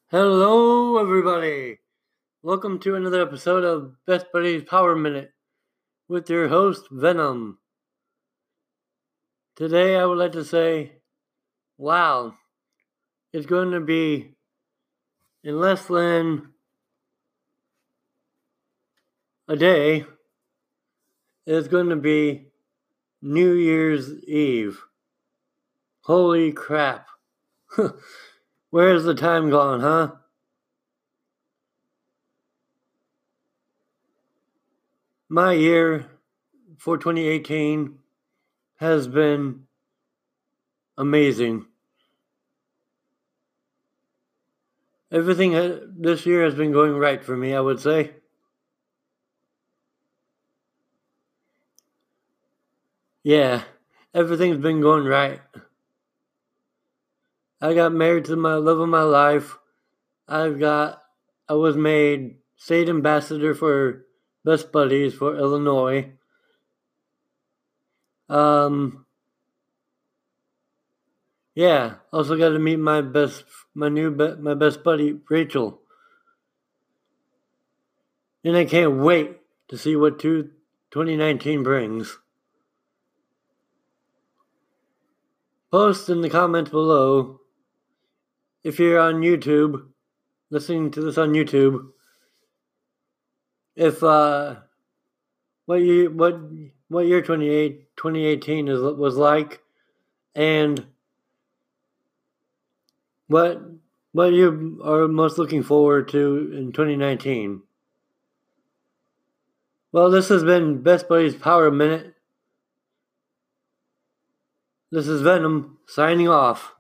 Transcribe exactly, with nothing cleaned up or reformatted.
Hello, everybody. Welcome to another episode of Best Buddies Power Minute with your host, Venom. Today, I would like to say, wow, it's going to be in less than a day. It's going to be New Year's Eve. Holy crap. Where's the time gone, huh? My year for twenty eighteen has been amazing. Everything this year has been going right for me, I would say. Yeah, everything's been going right. I got married to my love of my life. I've got, I was made state ambassador for Best Buddies for Illinois. Um, yeah, also got to meet my best, my new, my best buddy, Rachel. And I can't wait to see what twenty nineteen brings. Post in the comments below if you're on YouTube, listening to this on YouTube, if uh, what you what what year twenty eighteen is was like, and what what you are most looking forward to in twenty nineteen. Well, this has been Best Buddies Power Minute. This is Venom signing off.